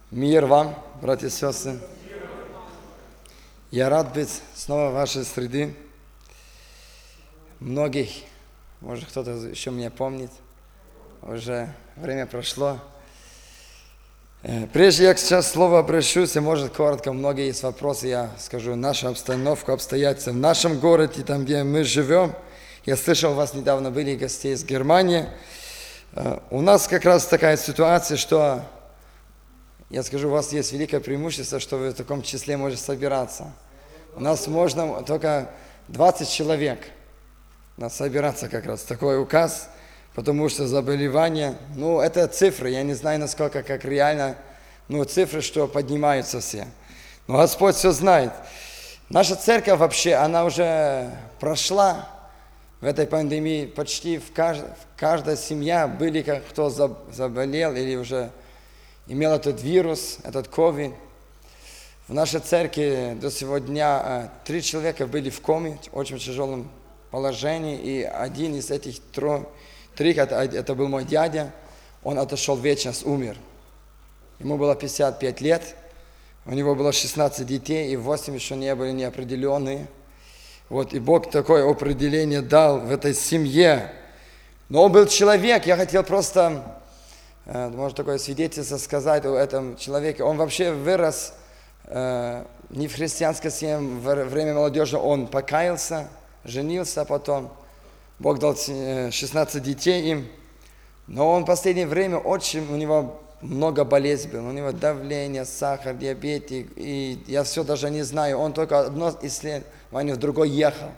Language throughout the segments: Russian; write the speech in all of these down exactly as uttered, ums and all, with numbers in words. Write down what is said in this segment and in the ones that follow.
Мир вам, братья и сестры. Я рад быть снова в вашей среде. Многих, может, кто-то еще меня помнит, уже время прошло. Прежде я сейчас слово обращусь, и, может, коротко, многие есть вопросы, я скажу нашу обстановку, обстоятельства в нашем городе, там, где мы живем. Я слышал, у вас недавно были гости из Германии. У нас как раз такая ситуация, что, я скажу, у вас есть великое преимущество, что вы в таком числе можете собираться. У нас можно только двадцать человек надо собираться как раз. Такой указ, потому что заболевания, ну, это цифры, я не знаю, насколько, как реально, ну, цифры, что поднимаются все. Но Господь все знает. Наша церковь вообще, она уже прошла в этой пандемии, почти в, кажд... в каждой семье были, кто заболел или уже имел этот вирус, этот ковид. В нашей церкви до сегодня три человека были в коме, в очень тяжелом положении, и один из этих трех, это, это был мой дядя, он отошел в вечность, умер. Ему было пятьдесят пять лет, у него было шестнадцать детей, и восемь еще не были неопределенные. Вот, и Бог такое определение дал в этой семье. Но он был человек, я хотел просто, может, такое свидетельство сказать о этом человеке. Он вообще вырос э, не в христианской семье, в время молодежи он покаялся, женился потом. Бог дал шестнадцать детей им. Но он в последнее время очень, у него много болезней было. У него давление, сахар, диабет, и я все даже не знаю. Он только одно исследование в другое ехал.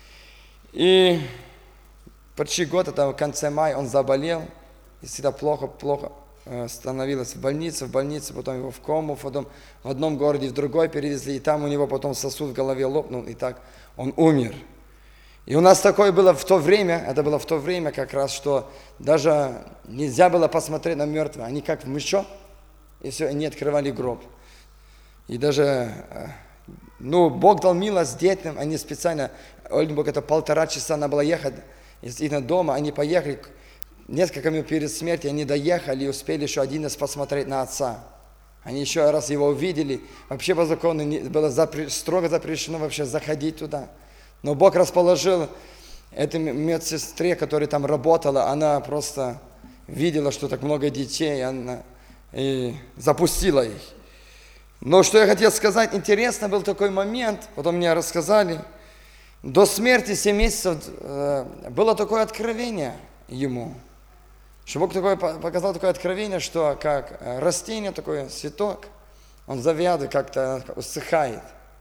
И почти год, это в конце мая, он заболел. И всегда плохо, плохо становилось в больнице, в больнице, потом его в кому, потом в одном городе, в другой перевезли, и там у него потом сосуд в голове лопнул, и так он умер. И у нас такое было в то время, это было в то время как раз, что даже нельзя было посмотреть на мертвых, они как в мешок, и все, они открывали гроб. И даже, ну, Бог дал милость детям, они специально, Ольденбург, это полтора часа надо было ехать из их дома, они поехали, несколько минут перед смертью они доехали и успели еще один раз посмотреть на отца. Они еще раз его увидели. Вообще по закону было запре- строго запрещено вообще заходить туда. Но Бог расположил этой медсестре, которая там работала, она просто видела, что так много детей, она и запустила их. Но что я хотел сказать, интересно был такой момент, потом мне рассказали, до смерти семь месяцев было такое откровение ему, что Бог такое, показал такое откровение, что как растение, такой цветок, он завядывает, как-то усыхает.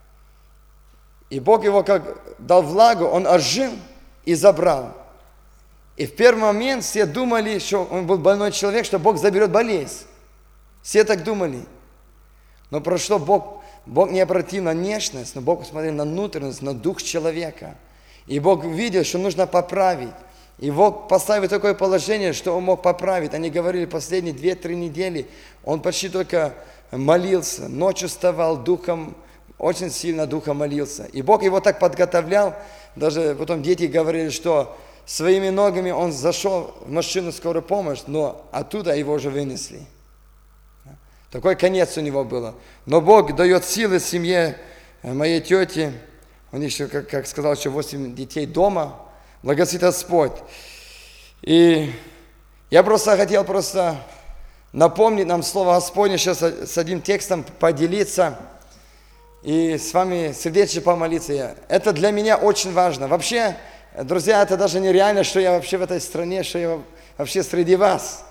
И Бог его как дал влагу, он ожил и забрал. И в первый момент все думали, что он был больной человек, что Бог заберет болезнь. Все так думали. Но прошло, Бог, Бог не обратил на внешность, но Бог посмотрел на внутренность, на дух человека. И Бог видел, что нужно поправить. И Бог поставил такое положение, что он мог поправить. Они говорили, последние две-три недели он почти только молился, ночью вставал духом, очень сильно духом молился. И Бог его так подготовлял, даже потом дети говорили, что своими ногами он зашел в машину скорой помощи, но оттуда его уже вынесли. Такой конец у него был. Но Бог дает силы семье моей тети, у них еще, как, как сказал, еще восемь детей дома, благословит Господь. И я просто хотел просто напомнить нам Слово Господне, сейчас с одним текстом поделиться, и с вами сердечно помолиться. Это для меня очень важно. Вообще, друзья, это даже нереально, что я вообще в этой стране, что я вообще среди вас.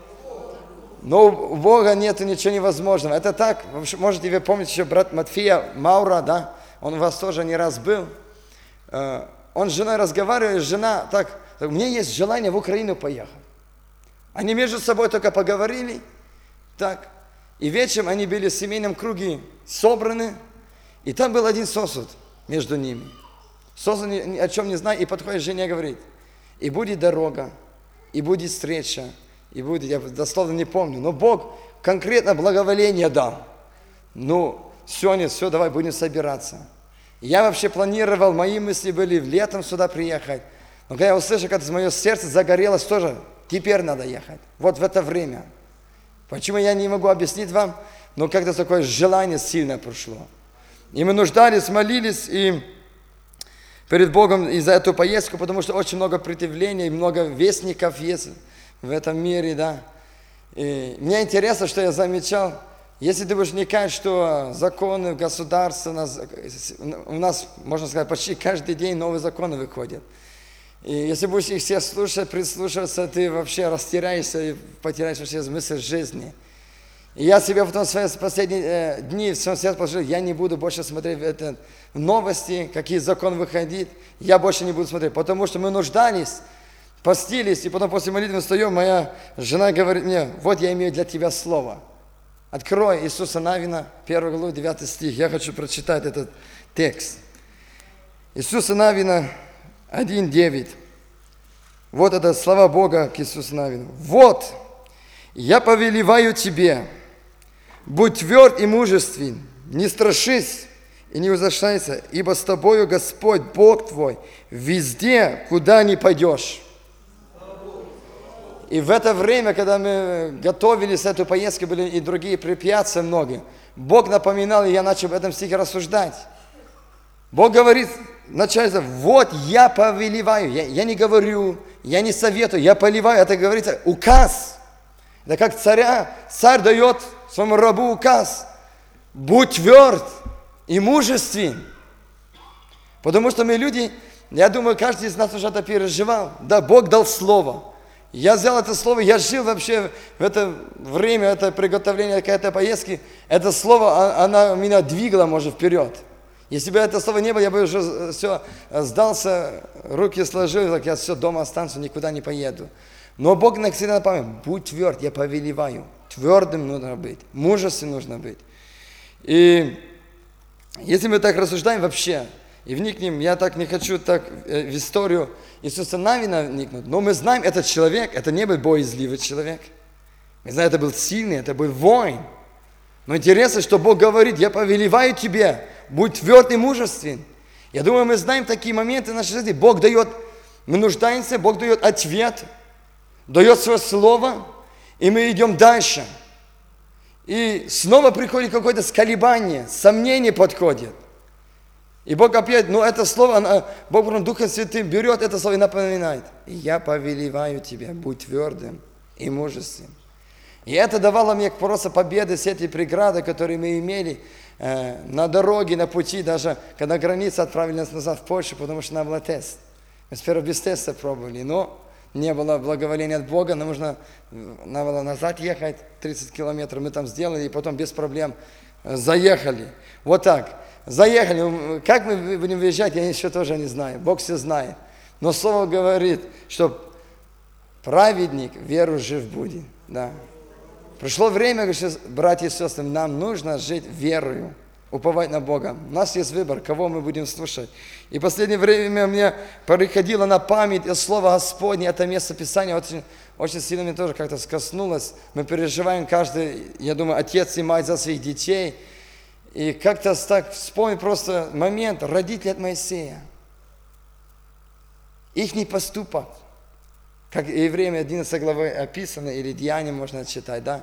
Но у Бога нет ничего невозможного. Это так, можете вы помнить еще брат Матфея Маура, да? Он у вас тоже не раз был. Он с женой разговаривает, жена так, у меня есть желание в Украину поехать. Они между собой только поговорили, так. И вечером они были в семейном круге собраны, и там был один сосуд между ними. Сосуд ни о чем не знает, и подходит жене и говорит, и будет дорога, и будет встреча, и будет, я дословно не помню, но Бог конкретно благоволение дал. Ну, сегодня все, давай будем собираться. Я вообще планировал, мои мысли были летом сюда приехать, но когда я услышал, как мое сердце загорелось тоже, теперь надо ехать, вот в это время. Почему я не могу объяснить вам? но как-то такое желание сильно прошло. И мы нуждались, молились и перед Богом и за эту поездку, потому что очень много противлений, много вестников есть в этом мире, да. И мне интересно, что я замечал, если ты будешь вникать, что законы государства, у нас, у нас, можно сказать, почти каждый день новые законы выходят. И если будешь их все слушать, прислушиваться, ты вообще растеряешься и потеряешь вообще смысл жизни. И я себе потом в свои последние э, дни в своем сердце положил, я не буду больше смотреть это, новости, какие законы выходят, я больше не буду смотреть, потому что мы нуждались, постились, и потом после молитвы встаем, моя жена говорит мне, вот я имею для тебя слово. Открой Иисуса Навина, первую главу, девятый стих, я хочу прочитать этот текст. Иисуса Навина один девять. Вот это слова Бога к Иисусу Навину. Вот, я повелеваю тебе, будь тверд и мужествен, не страшись и не ужасайся, ибо с тобою Господь, Бог твой, везде, куда ни пойдешь. И в это время, когда мы готовились к этой поездке, были и другие препятствия много, Бог напоминал, и я начал в этом стихе рассуждать. Бог говорит, начальство, вот я повелеваю, я, я не говорю, я не советую, я повелеваю, это говорится указ. Это как царя, царь дает своему рабу указ, будь тверд и мужествен. Потому что мы люди, я думаю, каждый из нас уже это переживал. Да, Бог дал слово. Я взял это слово, я жил вообще в это время, это приготовление к этой поездки. Это слово, оно меня двигало, может, вперед. Если бы это слово не было, я бы уже все сдался, руки сложил, так я все, дома останусь, никуда не поеду. Но Бог всегда напоминает, будь тверд, я повелеваю. Твердым нужно быть, мужественным нужно быть. И если мы так рассуждаем вообще, и вникнем, я так не хочу так в историю Иисуса Навина вникнуть, но мы знаем, этот человек, это не был боязливый человек. Мы знаем, это был сильный, это был воин. Но интересно, что Бог говорит, я повелеваю тебе, будь тверд и мужествен. Я думаю, мы знаем такие моменты в нашей жизни. Бог дает, мы нуждаемся, Бог дает ответ, дает свое слово, и мы идем дальше. И снова приходит какое-то сколебание, сомнение подходит. И Бог опять, ну это слово, она, Бог потом Духом Святым берет это слово и напоминает. Я повелеваю тебя, будь твердым и мужественным. И это давало мне просто победы, все эти преграды, которые мы имели э, на дороге, на пути, даже когда граница отправили нас назад в Польшу, потому что нам был тест. Мы сперва без теста пробовали, но не было благоволения от Бога, нам нужно, надо было назад ехать, тридцать километров мы там сделали, и потом без проблем заехали. Вот так. Заехали. Как мы будем выезжать, я еще тоже не знаю. Бог все знает. Но Слово говорит, что праведник веру жив будет. Да. Пришло время, братья и сестры, нам нужно жить верою, уповать на Бога. У нас есть выбор, кого мы будем слушать. И в последнее время мне приходило на память Слово Господне, это место Писания очень, очень сильно мне тоже как-то скоснулось. Мы переживаем каждый, я думаю, отец и мать за своих детей. И как-то так вспомнить просто момент родителей от Моисея. Их не поступок. Как Евреям одиннадцатой главы описано, или Деяния можно читать, да?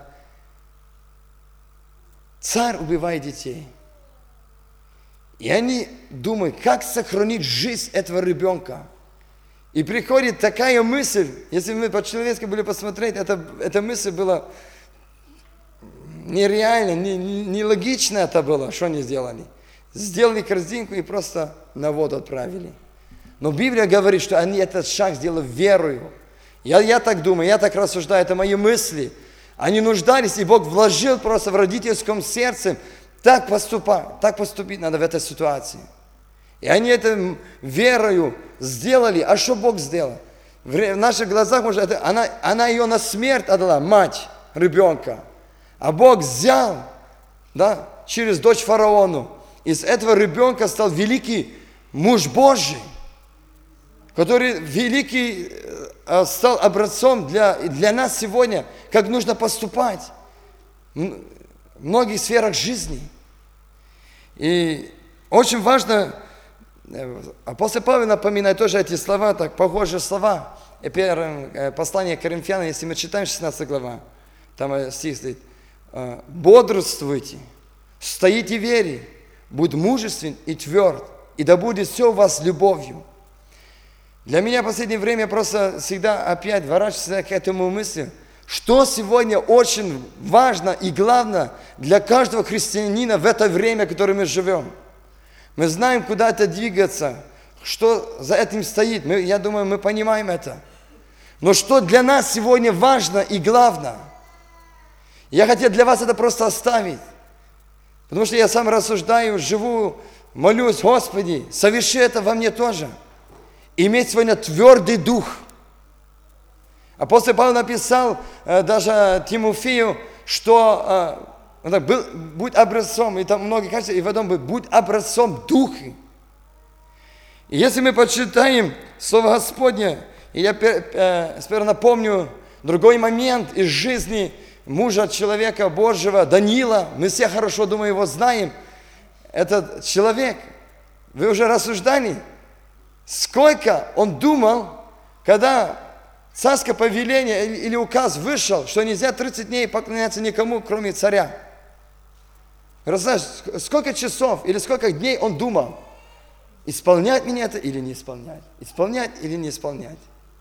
Царь убивает детей. И они думают, как сохранить жизнь этого ребенка. И приходит такая мысль, если мы по-человечески были посмотреть, это, эта мысль была нереально, нелогично не, не это было, что они сделали. Сделали корзинку и просто на воду отправили. Но Библия говорит, что они этот шаг сделали верою. Я, я так думаю, я так рассуждаю, это мои мысли. Они нуждались, и Бог вложил просто в родительском сердце, так поступать, так поступить надо в этой ситуации. И они это верою сделали. А что Бог сделал? В наших глазах, может, это, она, она ее на смерть отдала, мать ребенка. А Бог взял, да, через дочь фараону. Из этого ребенка стал великий муж Божий, который великий стал образцом для, для нас сегодня, как нужно поступать в многих сферах жизни. И очень важно, апостол Павел напоминает тоже эти слова, так похожие слова. И первое послание к Коринфянам, если мы читаем шестнадцатая глава, там стих стоит, бодрствуйте, стоите в вере, будь мужествен и тверд, и да будет все у вас любовью. Для меня в последнее время просто всегда опять ворачивается к этому мысли, что сегодня очень важно и главное для каждого христианина в это время, в которое мы живем. Мы знаем, куда это двигаться, что за этим стоит. Мы, я думаю, мы понимаем это. Но что для нас сегодня важно и главное, я хотел для вас это просто оставить. Потому что я сам рассуждаю, живу, молюсь, Господи, соверши это во мне тоже. Иметь сегодня твердый дух. Апостол Павел написал э, даже Тимофею, что э, так, был, будь образцом, и там многие кажется, и потом будь образцом духа. И если мы почитаем Слово Господне, и я э, сперва напомню другой момент из жизни мужа человека Божьего, Даниила, мы все хорошо, думаю, его знаем. Этот человек, вы уже рассуждали, сколько он думал, когда царское повеление или, или указ вышел, что нельзя тридцать дней поклоняться никому, кроме царя. Знаешь, сколько часов или сколько дней он думал, исполнять мне это или не исполнять, исполнять или не исполнять.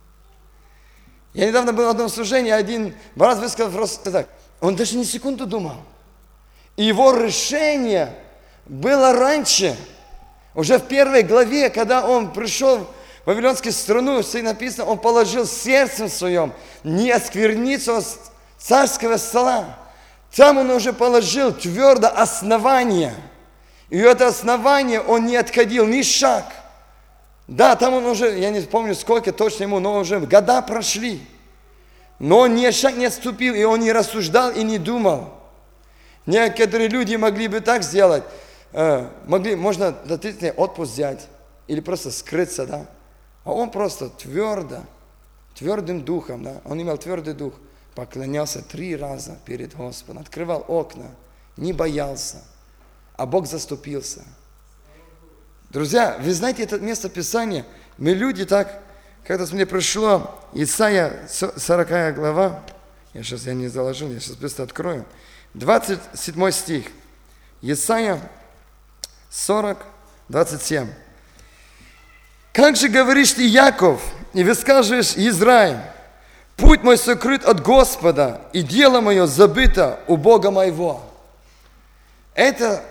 Я недавно был в одном служении, один брат высказал просто так, он даже не секунду думал. И его решение было раньше, уже в первой главе, когда он пришел в Вавилонскую страну, все написано, он положил сердцем своем не оскверниться царского стола. Там он уже положил твердо основание. И это основание он не отходил ни шаг. Да, там он уже, я не помню сколько точно ему, но уже года прошли. Но он ни шаг не отступил, и он не рассуждал и не думал. Некоторые люди могли бы так сделать. Э, могли, можно длительный отпуск взять или просто скрыться, да. А он просто твердо, твердым духом, да, он имел твердый дух, поклонялся три раза перед Господом, открывал окна, не боялся, а Бог заступился. Друзья, вы знаете это место Писания? Мы люди так, когда мне пришло, Исайя сороковая глава, я сейчас я не заложил, я сейчас быстро открою, двадцать седьмой стих, Исайя сорок, двадцать семь. «Как же говоришь ты, Яков, и высказываешь, Израиль, путь мой сокрыт от Господа, и дело мое забыто у Бога моего». Это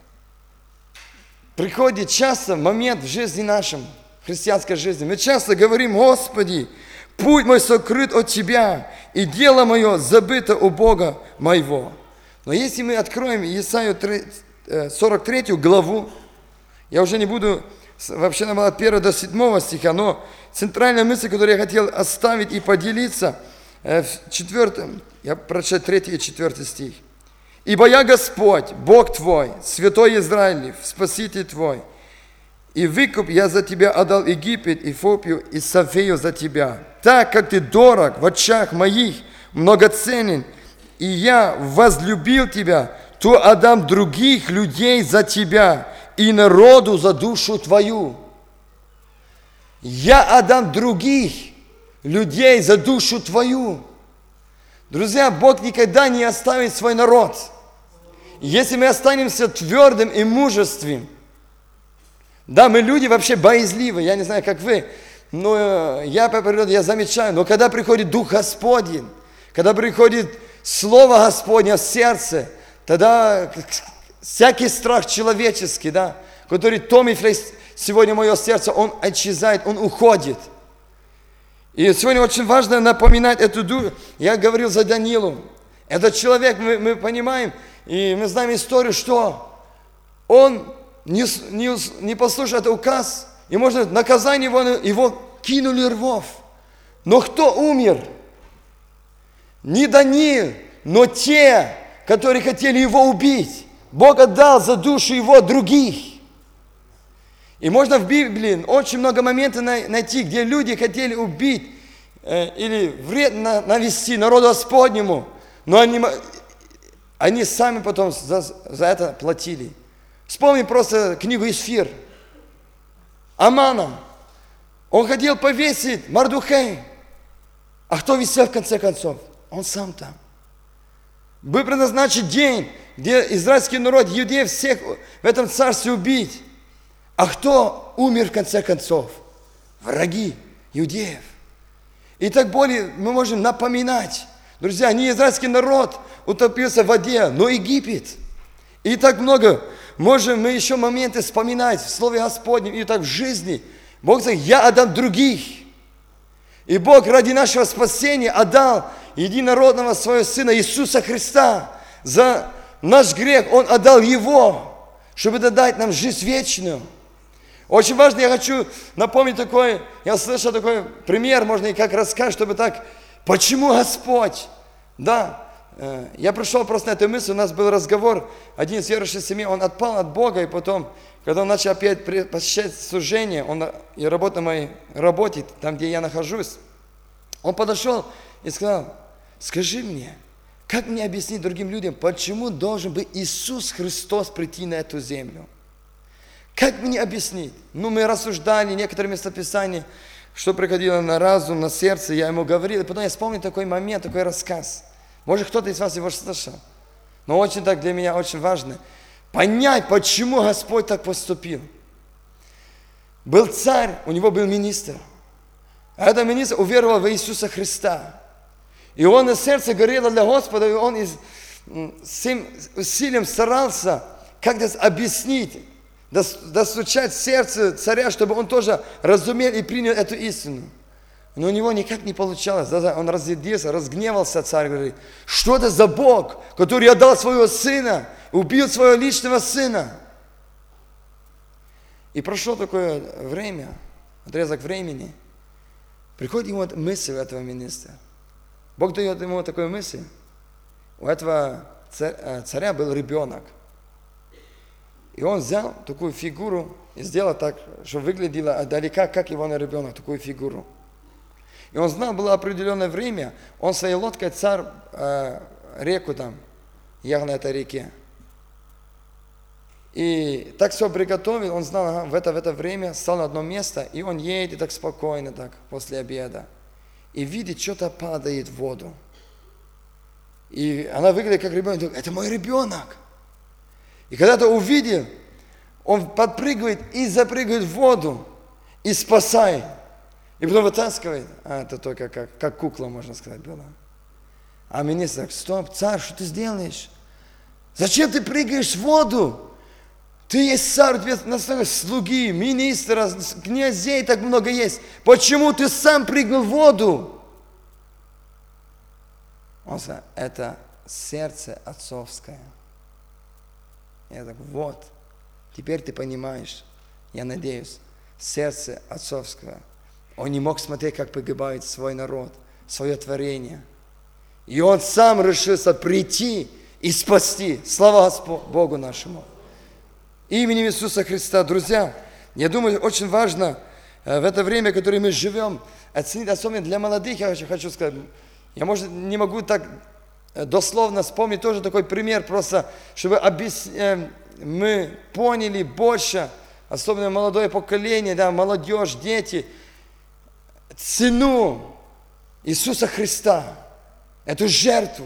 приходит часто момент в жизни нашем, христианской жизни. Мы часто говорим, Господи, путь мой сокрыт от Тебя, и дело мое забыто у Бога моего. Но если мы откроем Исаию сорок третью главу, я уже не буду, вообще нам от первого до седьмого стиха, но центральная мысль, которую я хотел оставить и поделиться, в четвертом, я прочитаю третий и четвертый стих. «Ибо я Господь, Бог твой, святой Израилев, Спаситель твой, и выкуп я за тебя отдал Египет, Эфиопию и Савею за тебя, так как ты дорог в очах моих, многоценен, и я возлюбил тебя, то отдам других людей за тебя и народу за душу твою». Я отдам других людей за душу твою. Друзья, Бог никогда не оставит свой народ. Если мы останемся твердым и мужественным, да, мы люди вообще боязливые, я не знаю, как вы, но я по природе, я замечаю, но когда приходит Дух Господень, когда приходит Слово Господне в сердце, тогда всякий страх человеческий, да, который томит сегодня мое сердце, он исчезает, он уходит. И сегодня очень важно напоминать эту дух. Я говорил за Данилу. Этот человек, мы, мы понимаем, и мы знаем историю, что он не, не, не послушал этот указ, и, можно наказание его, его кинули рвов. Но кто умер? Не Даниил, но те, которые хотели его убить. Бог отдал за душу его других. И можно в Библии очень много моментов найти, где люди хотели убить э, или вред навести народу Господнему, но они, они сами потом за, за это платили. Вспомни просто книгу Эстер. Амана. Он хотел повесить Мордехая. А кто висел в конце концов? Он сам там. Был предназначен день, где израильский народ, иудеев всех в этом царстве убить. А кто умер в конце концов? Враги иудеев. И так более мы можем напоминать, друзья, не израильский народ утопился в воде, но Египет. И так много можем мы еще моменты вспоминать в Слове Господнем и так в жизни. Бог говорит, я отдам других. И Бог ради нашего спасения отдал единородного своего Сына Иисуса Христа. За наш грех Он отдал Его, чтобы дать нам жизнь вечную. Очень важно, я хочу напомнить такой, я слышал такой пример, можно и как рассказать, чтобы так, почему Господь? Да, я пришел просто на эту мысль, у нас был разговор, один из верующих семей, он отпал от Бога, и потом, когда он начал опять посещать служение, он и работал на моей работе, там, где я нахожусь, он подошел и сказал, скажи мне, как мне объяснить другим людям, почему должен быть Иисус Христос прийти на эту землю? Как мне объяснить? Ну, мы рассуждали некоторые местописания, что приходило на разум, на сердце, я ему говорил, и потом я вспомнил такой момент, такой рассказ. Может, кто-то из вас его слышал. Но очень так для меня очень важно понять, почему Господь так поступил. Был царь, у него был министр. А этот министр уверовал в Иисуса Христа. И он на сердце горело для Господа, и он из, всем усилием старался как-то объяснить, достучать сердце царя, чтобы он тоже разумел и принял эту истину. Но у него никак не получалось. Он разъярился, разгневался, царь говорит, что это за Бог, который отдал своего сына, убил своего личного сына. И прошло такое время, отрезок времени, приходит ему мысль у этого министра. Бог дает ему такую мысль. У этого царя был ребенок. И он взял такую фигуру и сделал так, чтобы выглядело отдалека, как его ребенок, такую фигуру. И он знал, было определенное время, он своей лодкой царь э, реку там, ехал на этой реке. И так все приготовил, он знал, ага, в, это, в это время стал на одно место, и он едет так спокойно, так, после обеда. И видит, что-то падает в воду. И она выглядит как ребенок, это мой ребенок. И когда ты увидел, он подпрыгивает и запрыгивает в воду, и спасает. И потом вытаскивает. А это только как, как кукла, можно сказать, была. А министр, стоп, царь, что ты сделаешь? Зачем ты прыгаешь в воду? Ты есть царь, у тебя настолько слуги, министра, князей так много есть. Почему ты сам прыгнул в воду? Он сказал, это сердце отцовское. Я так, вот, теперь ты понимаешь, я надеюсь, сердце отцовского. Он не мог смотреть, как погибает свой народ, свое творение. И он сам решился прийти и спасти. Слава Господу, Богу нашему. Именем Иисуса Христа. Друзья, я думаю, очень важно в это время, в которое мы живем, оценить, особенно для молодых, я хочу сказать, я, может, не могу так дословно вспомнить тоже такой пример, просто чтобы объяс... мы поняли больше, особенно молодое поколение, да, молодежь, дети, цену Иисуса Христа, эту жертву.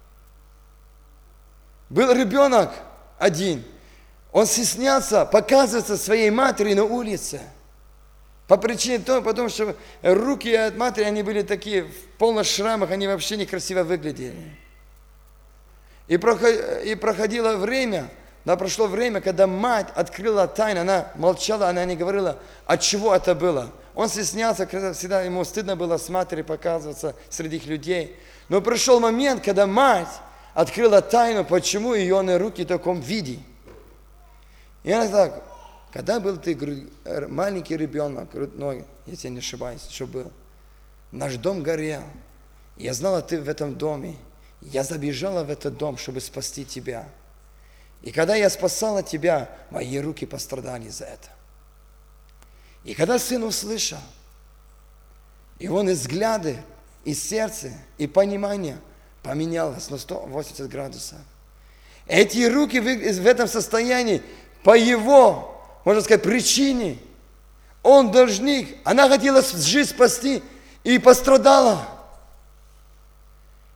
Был ребенок один, он стеснялся показываться своей матери на улице. По причине того, потому что руки от матери, они были такие, в полных шрамах, они вообще некрасиво выглядели. И проходило время, да, прошло время, когда мать открыла тайну, она молчала, она не говорила, от чего это было. Он стеснялся, когда всегда ему стыдно было с матерью показываться среди людей. Но пришел момент, когда мать открыла тайну, почему ее руки в таком виде. И она так, когда был ты маленький ребенок, грудной, если я не ошибаюсь, что был, наш дом горел, я знала, ты в этом доме, я забежала в этот дом, чтобы спасти тебя. И когда я спасала тебя, мои руки пострадали за это. И когда сын услышал, и он и взгляды, и сердце, и понимание поменялось на сто восемьдесят градусов. Эти руки в этом состоянии, по его, можно сказать, причине, он должник, она хотела жизнь спасти и пострадала.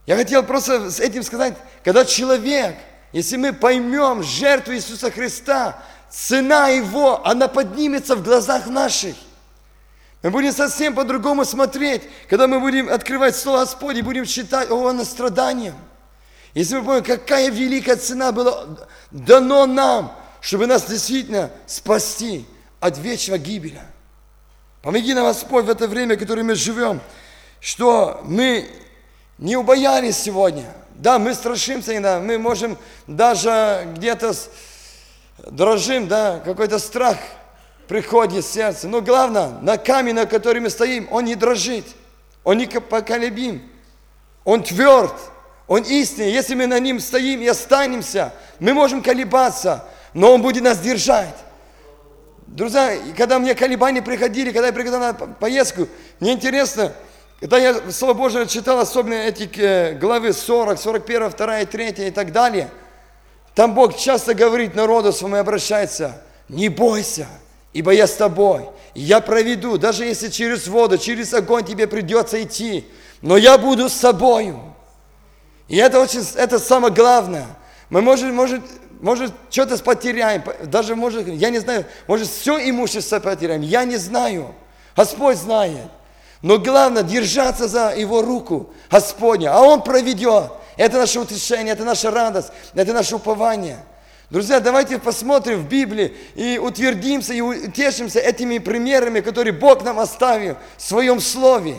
Я хотел просто с этим сказать, когда человек, если мы поймем жертву Иисуса Христа, цена Его, она поднимется в глазах наших. Мы будем совсем по-другому смотреть, когда мы будем открывать Слово Господне, будем читать о Его страданиях. Если мы помним, какая великая цена была дана нам, чтобы нас действительно спасти от вечного гибели. Помоги нам, Господь, в это время, в которое мы живем, что мы не убоялись сегодня. Да, мы страшимся иногда, мы можем даже где-то дрожим, да, какой-то страх приходит в сердце. Но главное, на камень, на который мы стоим, он не дрожит, он не поколебим, он тверд, он истинный. Если мы на нем стоим и останемся, мы можем колебаться, но он будет нас держать. Друзья, когда мне колебания приходили, когда я приходил на поездку, мне интересно, когда я Слово Божие читал, особенно эти главы сорок, сорок один, два, три и так далее, там Бог часто говорит народу своему и обращается: не бойся, ибо я с тобой, я проведу, даже если через воду, через огонь тебе придется идти, но я буду с тобою. И это очень, это самое главное. Мы можем, может, может что-то потеряем, даже может, я не знаю, может все имущество потеряем, я не знаю, Господь знает. Но главное держаться за Его руку Господня, а Он проведет. Это наше утешение, это наша радость, это наше упование. Друзья, давайте посмотрим в Библии и утвердимся, и утешимся этими примерами, которые Бог нам оставил в Своем Слове.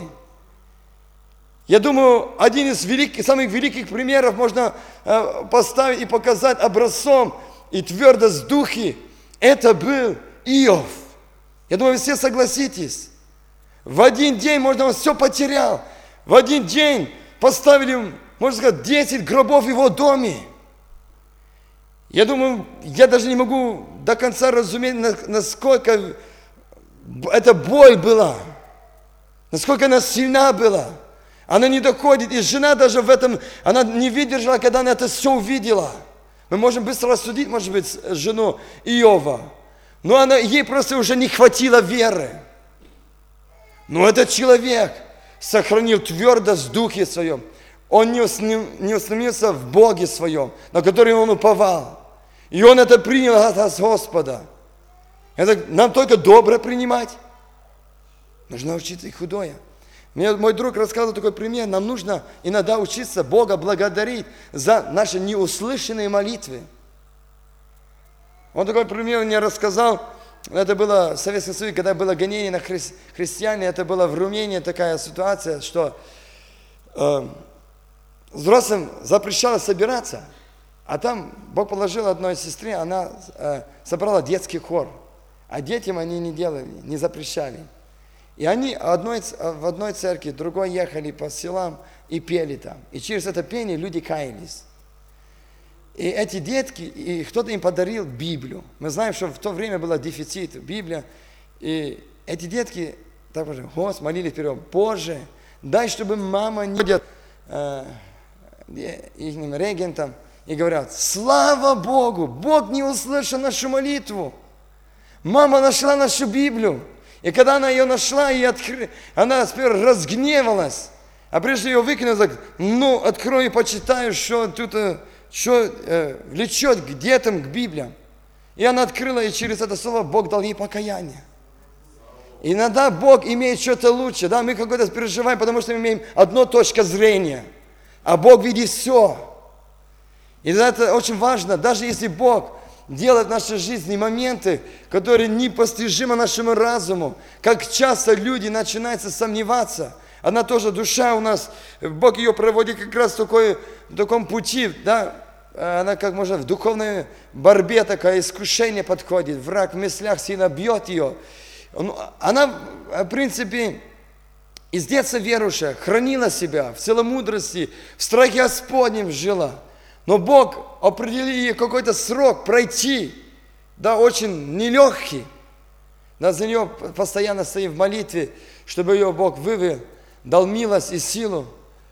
Я думаю, один из великих, самых великих примеров можно э, поставить и показать образцом и твердость духи. Это был Иов. Я думаю, вы все согласитесь. В один день, можно, он все потерял. В один день поставили, можно сказать, десять гробов в его доме. Я думаю, я даже не могу до конца разуметь, насколько эта боль была, насколько она сильна была. Она не доходит, и жена даже в этом, она не выдержала, когда она это все увидела. Мы можем быстро рассудить, может быть, жену Иова, но она, ей просто уже не хватило веры. Но этот человек сохранил твердость в духе своем. Он не установился в Боге своем, на который он уповал. И он это принял от Господа. Это нам только доброе принимать. Нужно учиться и худое. Мне мой друг рассказывал такой пример. Нам нужно иногда учиться Бога благодарить за наши неуслышанные молитвы. Он такой пример мне рассказал. Это было в Советском Союзе, когда было гонение на хри- христиане. Это была в Румынии такая ситуация, что э, взрослым запрещалось собираться. А там Бог положил одной сестре, она э, собрала детский хор. А детям они не делали, не запрещали. И они одной, в одной церкви, другой ехали по селам и пели там. И через это пение люди каялись. И эти детки, и кто-то им подарил Библию. Мы знаем, что в то время был дефицит Библия. И эти детки, так же, Господи, молились вперед: Боже, дай, чтобы мама не ходит э, их регентам и говорят: слава Богу, Бог не услышал нашу молитву. Мама нашла нашу Библию. И когда она ее нашла, и откры... она теперь разгневалась. А прежде ее выкинула, так: ну, открою и почитаю, что тут, что э, влечет к детям, к Библиям. И она открыла, и через это слово Бог дал ей покаяние. И иногда Бог имеет что-то лучше. Да, мы какое-то переживаем, потому что мы имеем одну точку зрения. А Бог видит все. И это очень важно, даже если Бог делает в нашей жизни моменты, которые непостижимы нашему разуму. Как часто люди начинают сомневаться. Она тоже душа у нас, Бог ее проводит как раз в, такой, в таком пути, да, она как можно в духовной борьбе такое искушение подходит, враг в мыслях сильно бьет ее. Она, в принципе, из детства верующая, хранила себя в целомудрости, в страхе Господнем жила. Но Бог определил ей какой-то срок пройти, да, очень нелегкий. Да, за нее постоянно стоим в молитве, чтобы ее Бог вывел, дал милость и силу.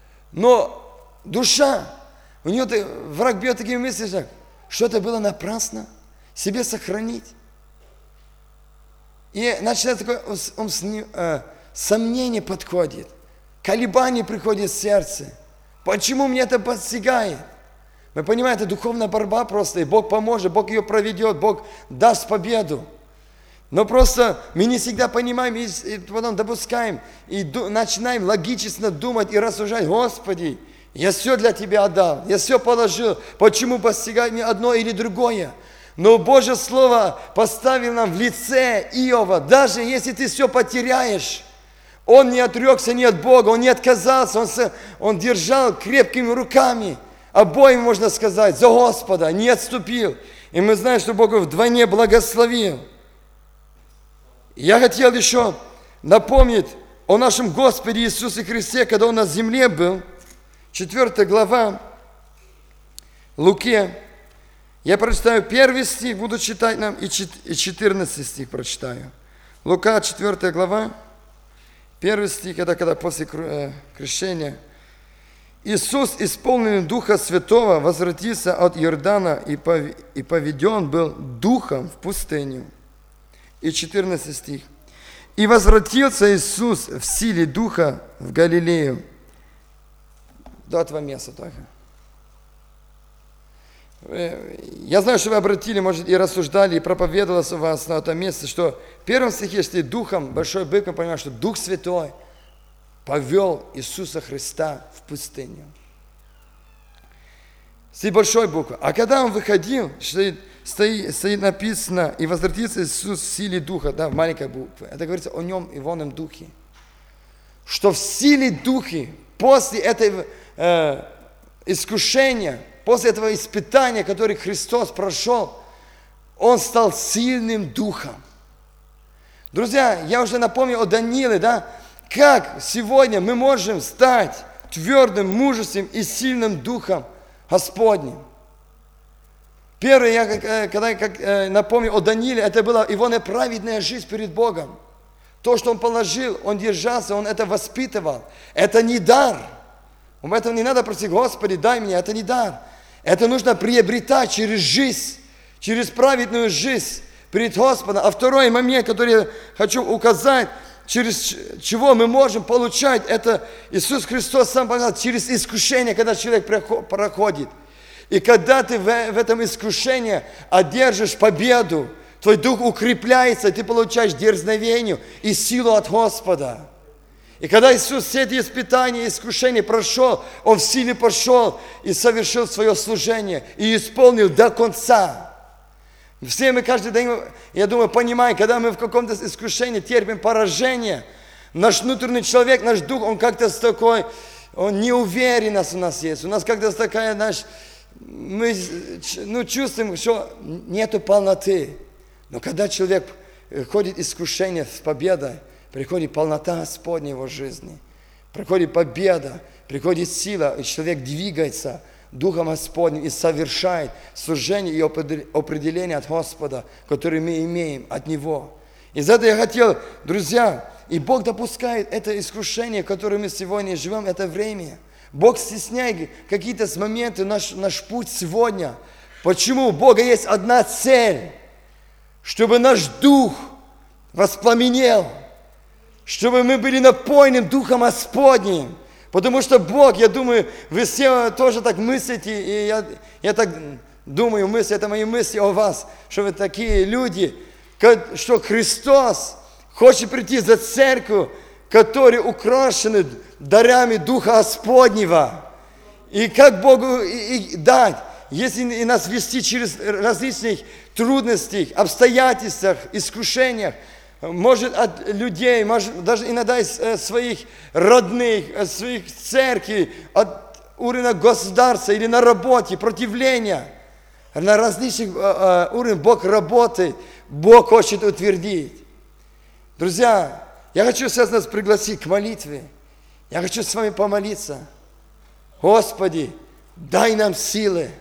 Но душа, у нее враг бьет такими мыслями, что это было напрасно, себе сохранить. И начинает такое он, он, э, сомнение подходит, колебание приходит в сердце. Почему мне это постигает? Мы понимаем, это духовная борьба просто, и Бог поможет, Бог ее проведет, Бог даст победу. Но просто мы не всегда понимаем, и, и потом допускаем, и ду, начинаем логично думать и рассуждать: Господи, я все для Тебя отдал, я все положил, почему постигает мне одно или другое? Но Божье Слово поставил нам в лице Иова, даже если ты все потеряешь, он не отрекся ни от Бога, он не отказался, он, он держал крепкими руками, обоим, можно сказать, за Господа, не отступил. И мы знаем, что Бог вдвойне благословил. Я хотел еще напомнить о нашем Господе Иисусе Христе, когда Он на земле был. четвёртая глава Луке. Я прочитаю первый стих, буду читать нам, и четырнадцатый стих прочитаю. Лука, четвёртая глава, первый стих, это когда после крещения. Иисус, исполненный Духа Святого, возвратился от Иордана и поведен был Духом в пустыню. И четырнадцатый стих. «И возвратился Иисус в силе Духа в Галилею». До этого места только. Я знаю, что вы обратили, может, и рассуждали, и проповедовалось у вас на этом месте, что в первом стихе, что Духом, большой бык, мы понимаем, что Дух Святой повел Иисуса Христа в пустыню. С большой буквы. А когда Он выходил, стоит, стоит, стоит написано: «И возвратится Иисус в силе Духа», да, в маленькой букве. Это говорится о Нем и в Оном Духе. Что в силе Духа, после этого э, искушения, после этого испытания, которое Христос прошел, Он стал сильным Духом. Друзья, я уже напомнил о Данииле, да? Как сегодня мы можем стать твердым, мужественным и сильным Духом Господним? Первое, я когда как, напомню о Данииле, это была его неправедная жизнь перед Богом. То, что он положил, он держался, он это воспитывал. Это не дар. Об этом не надо просить: Господи, дай мне, это не дар. Это нужно приобретать через жизнь, через праведную жизнь перед Господом. А второй момент, который я хочу указать, через чего мы можем получать, это Иисус Христос сам показал, через искушение, когда человек проходит. И когда ты в этом искушении одержишь победу, твой дух укрепляется, ты получаешь дерзновение и силу от Господа. И когда Иисус все эти испытания, искушения прошел, Он в силе пошел и совершил свое служение, и исполнил до конца. Все мы каждый день, я думаю, понимаем, когда мы в каком-то искушении терпим поражение, наш внутренний человек, наш дух, он как-то такой, он неуверенность у нас есть. У нас как-то такая, наш, мы ну, чувствуем, что нету полноты. Но когда человек ходит искушение с победой, приходит полнота Господня в его жизни, приходит победа, приходит сила, и человек двигается Духом Господним и совершает служение и определение от Господа, которое мы имеем от Него. И за это я хотел, друзья, и Бог допускает это искушение, в котором мы сегодня живем, это время. Бог стесняет какие-то моменты, наш, наш путь сегодня. Почему? У Бога есть одна цель, чтобы наш дух воспламенел, чтобы мы были напоены Духом Господним. Потому что Бог, я думаю, вы все тоже так мыслите, и я, я так думаю, мысли, это мои мысли о вас, что вы такие люди, что Христос хочет прийти за церковь, которые украшены дарами Духа Господнего. И как Богу и, и дать, если и нас вести через различных трудностей, обстоятельствах, искушениях, может от людей, может даже иногда из своих родных, от своих церквей, от уровня государства или на работе, противления. На различных уровнях Бог работает, Бог хочет утвердить. Друзья, я хочу сейчас нас пригласить к молитве. Я хочу с вами помолиться. Господи, дай нам силы.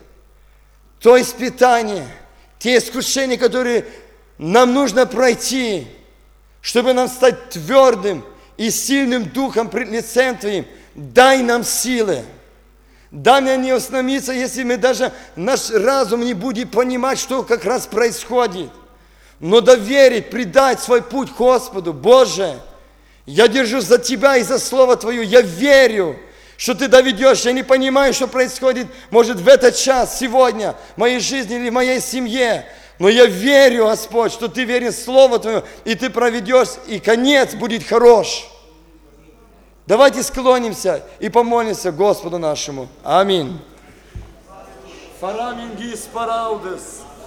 То испытание, те искушения, которые нам нужно пройти, чтобы нам стать твердым и сильным духом пред лицем Твоим. Дай нам силы. Дай нам не остановиться, если мы даже наш разум не будет понимать, что как раз происходит. Но доверить, предать свой путь Господу. Боже, я держусь за Тебя и за Слово Твое. Я верю, что Ты доведешь. Я не понимаю, что происходит, может, в этот час, сегодня, в моей жизни или в моей семье. Но я верю, Господь, что Ты верен в Слово Твое, и Ты проведешь, и конец будет хорош. Давайте склонимся и помолимся Господу нашему. Аминь. Faramingi sparaudes.